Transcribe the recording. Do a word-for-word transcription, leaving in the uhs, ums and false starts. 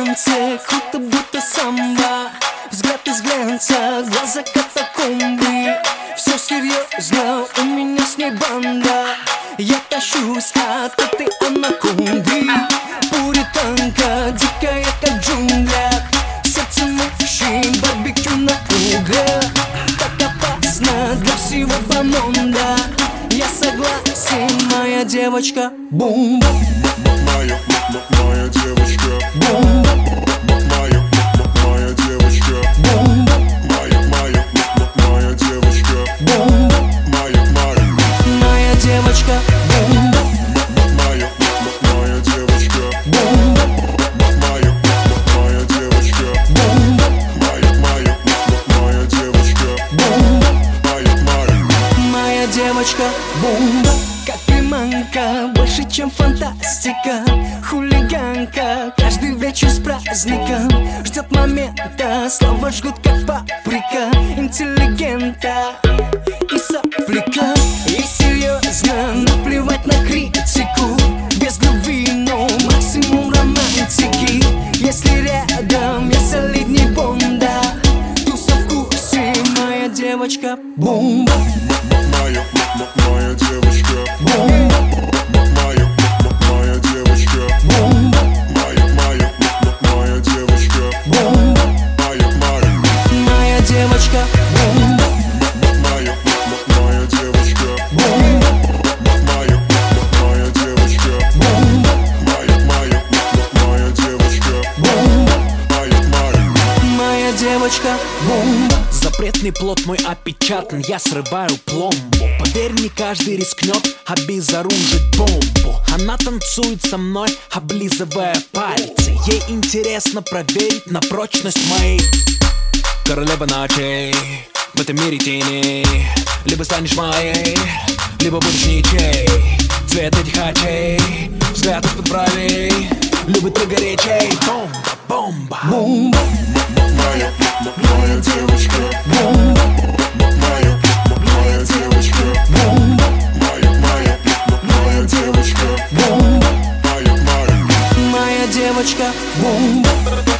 танце, круто будто самбо. Взгляд из глянца, глаза катакомбы. Все серьезно, у меня с ней банда. Я тащусь от этой анаконды. Пуританка, дикая как в джунглях. Сердце мужчин, барбекю на углях. Так опасно для всего бомонда. Я согласен, моя девочка. Бум. Моя, моя девочка. Бум. Моя, моя девочка. Бум. Моя, моя, моя девочка. Бум. Моя, моя, моя девочка. Бум. моя, моя девочка. Бум. Моя, моя девочка. Бум. Моя, моя, моя девочка. Бум. Моя, моя, моя девочка. Бум. Как приманка, больше чем фантастика. Хулиганка, каждый вечер с праздником. Ждет момента, слова жгут как паприка. Интеллигента и сопляка. И серьезно, наплевать на критику. Без любви, но максимум романтики. Если рядом я солидней Бонда, туса в вкусе, моя девочка. Бум. моя, моя девочка. Бум. Моя, моя девочка. Бум. Моя, моя, моя девочка. Бум. Моя, моя, моя девочка. Бум. моя, моя девочка. Бум. Моя, моя девочка. Бум. Моя, моя, моя девочка. Бум. Моя, моя, моя девочка. Бум. Запретный плод мой опечатан, я срываю пломбу. Поверь, не каждый рискнет обезоружить бомбу. Она танцует со мной, облизывая пальцы. Ей интересно проверить на прочность моей. Королева ночей, в этом мире тени. Либо станешь моей, либо будешь ничей. Цвет этих очей, взгляд из-под бровей. Любит ты горячей, бомба, бомба. Бум. моя, моя девочка. Бум. Моя, моя девочка. Бум. Моя, моя, моя девочка. Бум. Моя, моя, моя девочка. Бум.